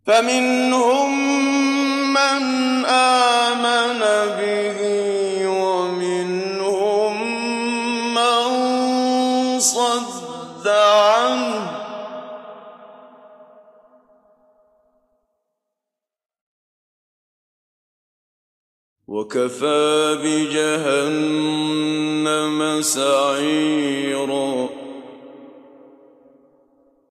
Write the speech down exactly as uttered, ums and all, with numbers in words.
فمنهم من آمن به ومنهم من صد عنه وكفى بجهنم سعيرا